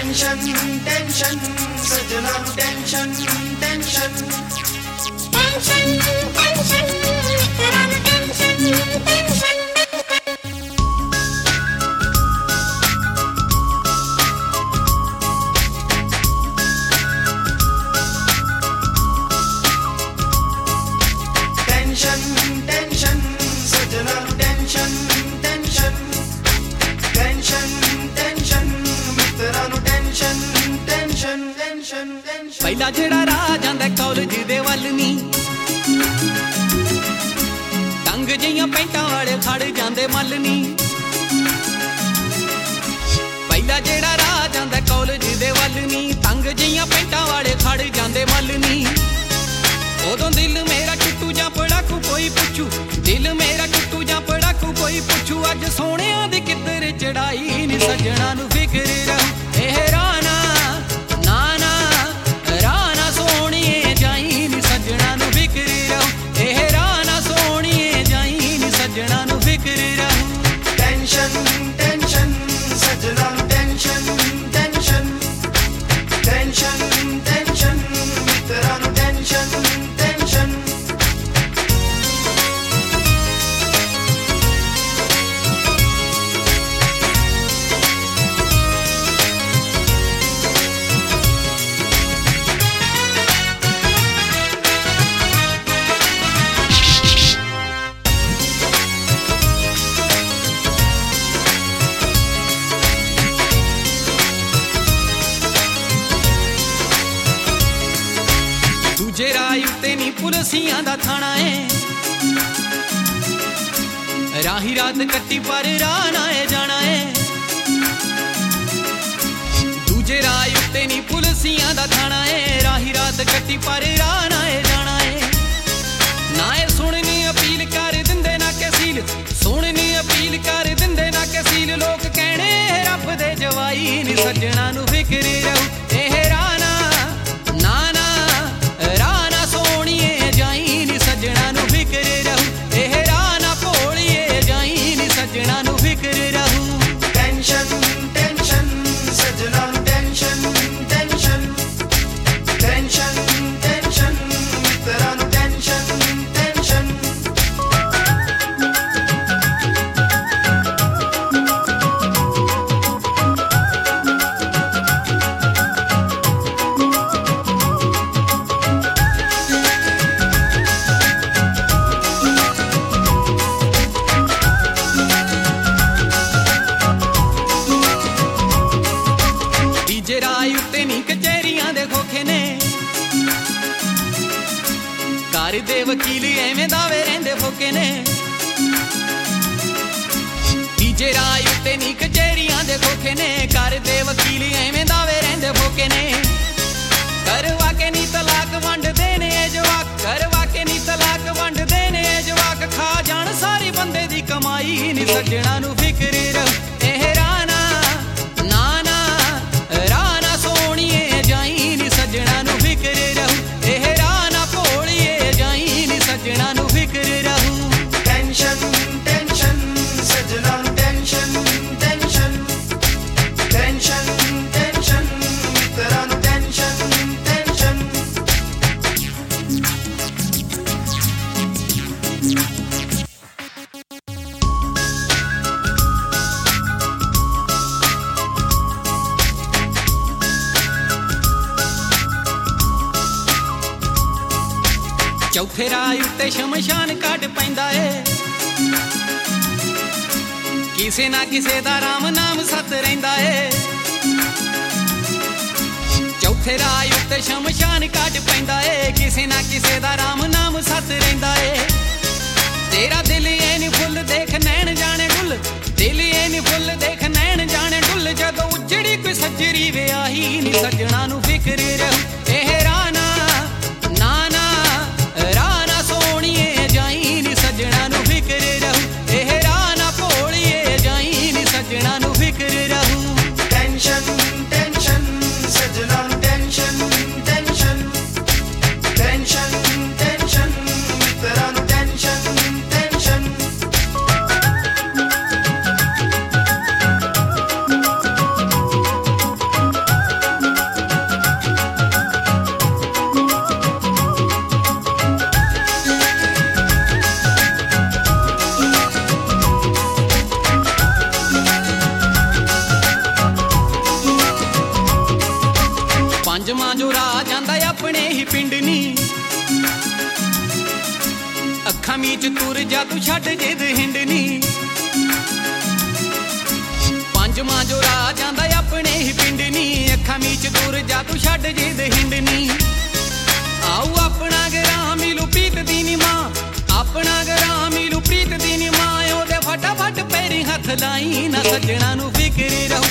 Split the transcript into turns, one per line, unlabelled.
tension tension सजना tension tension
tension tension मित्रा tension tension
tension tension सजना tension tension tension tension मित्रा tension tension tension tension
ਪਹਿਲਾ ਜਿਹੜਾ ਰਾਹ ਜਾਂਦਾ ਕਾਲਜ ਦੇ ਵੱਲ ਨੀ ਤੰਗ ਜਿਹੀਆਂ ਪੈਂਟਾਂ ਵਾਲੇ ਖੜ ਜਾਂਦੇ ਮੱਲ ਨੀ ਪਹਿਲਾ ਜਿਹੜਾ ਰਾਹ ਜਾਂਦਾ ਕਾਲਜ ਦੇ ਵੱਲ ਨੀ ਤੰਗ ਜਿਹੀਆਂ ਪੈਂਟਾਂ ਵਾਲੇ ਖੜ ਜਾਂਦੇ ਮੱਲ ਨੀ ਉਦੋਂ ਦਿਲ ਮੇਰਾ ਟੁੱਟੂ ਜਾਂ ਪੜਾਕੂ ਕੋਈ ਪੁੱਛੂ ਦਿਲ ਮੇਰਾ ਟੁੱਟੂ ਜਾਂ ਪੜਾਕੂ ਕੋਈ ਪੁੱਛੂ ਅੱਜ ਸੋਹਣਿਆਂ ਦੀ ਕਿੱਧਰ ਚੜਾਈ ਨੀ ਸੱਜਣਾ ਨੂੰ ਫਿਕਰ ਰਹੂ ਇਹ ਰਾਣਾ ਨਾ ਨਾ ਰਾਣਾ ਸੋਹਣੀਏ ਜਾਈ ਨੀ ਸੱਜਣਾ ਨੂੰ ਫਿਕਰ ਰਹੂ ਇਹ ਰਾਣਾ ਸੋਹਣੀਏ ਜਾਈ ਨੀ ਸੱਜਣਾ ਨੂੰ ਫਿਕਰ ਰਹੂ
टेंशन टेंशन सजना टेंशन टेंशन टेंशन टेंशन मित्रा टेंशन टेंशन
ਦੂਜੇ ਰਾਹ ਉੱਤੇ ਨੀ ਪੁਲਸੀਆਂ ਦਾ ਥਾਣਾ ਏ ਰਾਹੀ ਰਾਤ ਕੱਟੀ ਪਰ ਰਾਹ ਨਾ ਏ ਜਾਣਾ ਏ ਦੂਜੇ ਰਾਹ ਉੱਤੇ ਨੀ ਪੁਲਸੀਆਂ ਦਾ ਥਾਣਾ ਏ ਰਾਹੀ ਰਾਤ ਕੱਟੀ ਪਰ ਰਾਹ ਨਾ ਏ ਜਾਣਾ ਏ ਨਾ ਏ ਸੁਣਨੀ ਅਪੀਲ ਕਰ ਦਿੰਦੇ ਨਾ ਕਸੀਲ ਸੁਣਨੀ ਅਪੀਲ ਕਰ ਦਿੰਦੇ ਨਾ ਕਸੀਲ ਲੋਕ ਕਹਿਣੇ ਰੱਬ ਦੇ ਜਵਾਈ ਨੀ ਸੱਜਣਾ ਨੂੰ ਫਿਕਰ ਰਹੂ ਇਹ ਰਾਣਾ ਨਾ ਨਾ ਰਾਣਾ ਸੋਹਣੀਏ ਜਾਈ ਨੀ ਸੱਜਣਾ ਨੂੰ ਫਿਕਰ ਰਹੂ ਇਹ ਰਾਣਾ ਭੋਲੀਏ ਜਾਈ ਨੀ ਸੱਜਣਾ ਨੂੰ ਫਿਕਰ ਰਹੂ
टेंशन टेंशन सजना टेंशन टेंशन टेंशन टेंशन मित्रा टेंशन टेंशन
ਤੀਜੇ ਰਾਹ ਉੱਤੇ ਨੀ ਕਚਹਿਰੀਆਂ ਦੇ ਖੋਖੇ ਨੇ ਘਰ ਦੇ ਵਕੀਲ ਐਵੇਂ ਦਾਵੇ ਰਹਿੰਦੇ ਫੋਕੇ ਨੇ ਤੀਜੇ ਰਾਹ ਉੱਤੇ ਨੀ ਕਚਹਿਰੀਆਂ ਦੇ ਖੋਖੇ ਨੇ ਘਰ ਦੇ ਵਕੀਲ ਐਵੇਂ ਦਾਵੇ ਰਹਿੰਦੇ ਫੋਕੇ ਨੇ ਕਰਵਾ ਕੇ ਨੀ ਤਲਾਕ ਵੰਡਦੇ ਨੇ ਇਹ ਜਵਾਕ ਕਰਵਾ ਕੇ ਨੀ ਤਲਾਕ ਵੰਡਦੇ ਨੇ ਇਹ ਜਵਾਕ ਖਾ ਜਾਣ ਸਾਰੇ ਬੰਦੇ ਦੀ ਕਮਾਈ ਨੀ ਸੱਜਣਾ ਨੂੰ ਫਿਕਰ ਰਹੂ ਇਹ ਰਾਣਾ ਨਾ ਨਾ ਰਾਣਾ ਸੋਹਣੀਏ ਜਾਈ ਨੀ ਸੱਜਣਾ ਨੂੰ ਫਿਕਰ ਰਹੂ ਇਹ ਰਾਣਾ ਭੋਲੀਏ ਜਾਈ ਨੀ ਸੱਜਣਾ ਨੂੰ ਫਿਕਰ ਰਹੂ
टेंशन टेंशन सजना टेंशन टेंशन टेंशन टेंशन मित्रा टेंशन टेंशन
ਚੌਥੇ ਰਾਹ ਉੱਤੇ ਸ਼ਮਸ਼ਾਨ ਕੱਢ ਪੈਂਦਾ ਏ ਕਿਸੇ ਨਾ ਕਿਸੇ ਦਾ ਰਾਮ ਨਾਮ ਸਤ ਰਹਿੰਦਾ ਏ ਚੌਥੇ ਰਾਹ ਉੱਤੇ ਸ਼ਮਸ਼ਾਨ ਕੱਢ ਪੈਂਦਾ ਏ ਕਿਸੇ ਨਾ ਕਿਸੇ ਦਾ ਰਾਮ ਨਾਮ ਸਤ ਰਹਿੰਦਾ ਏ ਤੇਰਾ ਦਿਲ ਏ ਨੀ ਫੁੱਲ ਦੇਖ ਨੈਣ ਜਾਣੇ ਡੁੱਲ ਦਿਲ ਏ ਨੀ ਫੁੱਲ ਦੇਖ ਨੈਣ ਜਾਣੇ ਡੁੱਲ ਜਦੋਂ ਉਜੜੀ ਕੋਈ ਸੱਜਰੀ ਵਿਆਹੀ ਨੀ ਸੱਜਣਾ ਨੂੰ ਫਿਕਰ ਰਹੂ ਇਹ ਰਾਣਾ ਨਾ ਨਾ ਰਾਣਾ ਸੋਹਣੀਏ ਜਾਈ ਨੀ ਸੱਜਣਾ ਨੂੰ ਫਿਕਰ ਰਹੂ ਇਹ ਰਾਣਾ ਭੋਲੀਏ ਜਾਈ ਨੀ ਸੱਜਣਾ ਨੂੰ ਫਿਕਰ ਰਹੂ
टेंशन टेंशन सजना टेंशन टेंशन टेंशन टेंशन मित्रा टेंशन टेंशन
ਅੱਖਾਂ ਮੀਚ ਤੁਰ ਜਾ ਤੂੰ ਛੱਡ ਜਿੱਦ ਹਿੰਡਨੀ ਪੰਜਵਾਂ ਜੋ ਰਾਹ ਜਾਂਦਾ ਆਪਣੇ ਹੀ ਪਿੰਡ ਨੀ ਅੱਖਾਂ ਮੀਚ ਤੁਰ ਜਾ ਤੂੰ ਛੱਡ ਜਿੱਦ ਹਿੰਡਨੀ ਆਉ ਆਪਣਾ ਗਰਾਂ ਮਿਲੂ ਪ੍ਰੀਤ ਦੀ ਨੀ ਮਾਂ ਆਪਣਾ ਗਰਾਂ ਮਿਲੂ ਪ੍ਰੀਤ ਦੀ ਨੀ ਮਾਂ ਉਹਦੇ ਫਟਾਫਟ ਪੈਰੀ ਹੱਥ ਲਾਈ ਨਾ ਸੱਜਣਾ ਨੂੰ ਫਿਕਰ ਰਹੂ